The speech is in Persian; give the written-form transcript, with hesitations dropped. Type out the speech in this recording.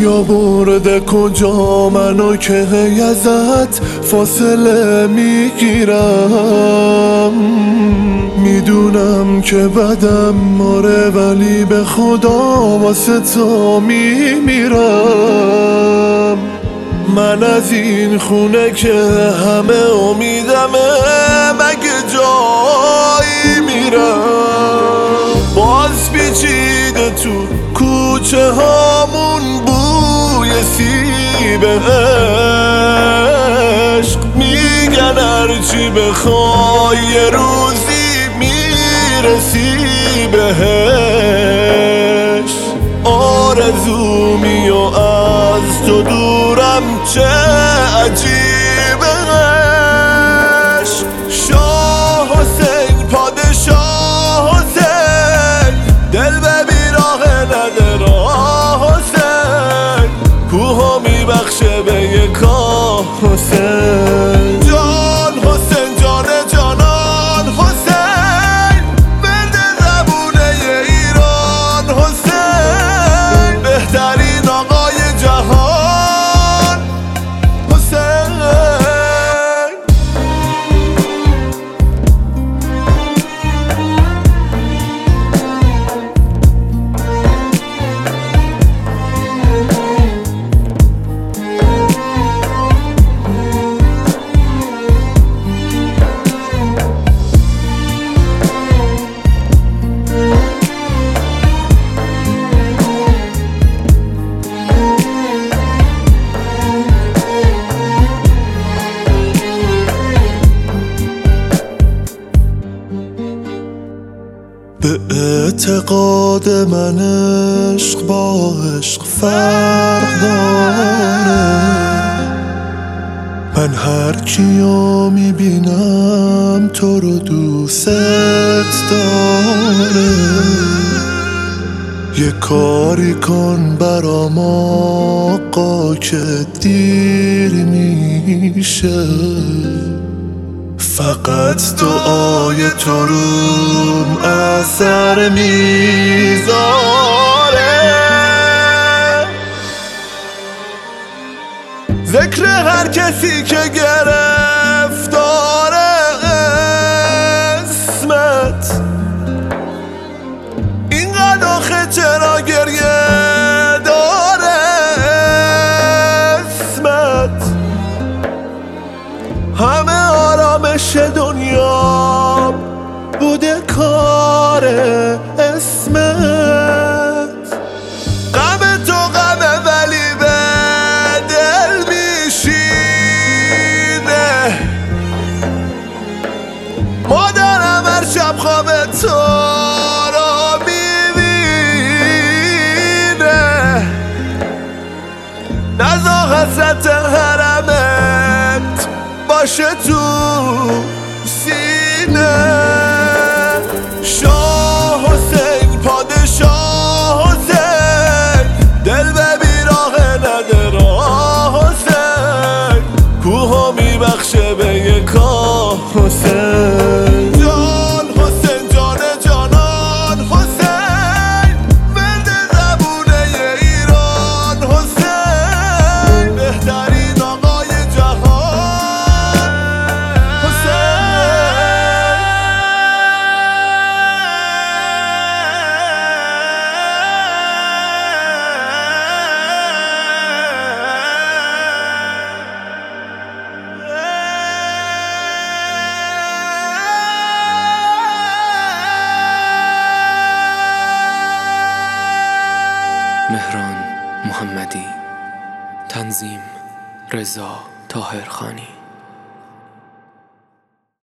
یا برده کجا منو که ازت فاصله میگیرم. میدونم که بدم ماره ولی به خدا واسه تو میمیرم. من از این خونه که همه امیدمه مگه جایی میرم. باز پیچیده تو کوچه هامون بوی سیب عشق. میگن هرچی بخوای یه روزی میرسی بهش. آرزومی و از تو دورم چه عجیبش. شاه حسین پادشاه حسین دل به بیراه نده راه حسین. کوها میبخشه به یکا حسین. جان حسین جان جانان حسین مرد زبونه ایران حسین. بهترین آقای جهان حسین. به اعتقاد من عشق با عشق فرق داره. من هر کیو میبینم تو رو دوست داره. یه کاری کن برام آقا که دیر میشه. فقط دعای تو روم اثر میذاره. ذکر هر کسی که گرفتار اسمت. اینقدر آخه چرا گریه داره اسمت. همه آرامش دنیا بوده کار اسمت. غم تو غمه ولی به دل میشینه. مادرم هر شب خواب تو رو میبینه. نزا حسرت حرمت باشه تو سینه. شاه حسین پادشاه حسین دل به بیراه نده راه حسین. کوها میبخشه به یکا حسین. جان حسین جان جانان حسین مرد زبونه ایران حسین. بهترین آقای جهان مهران محمدی. تنظیم رضا طاهرخانی.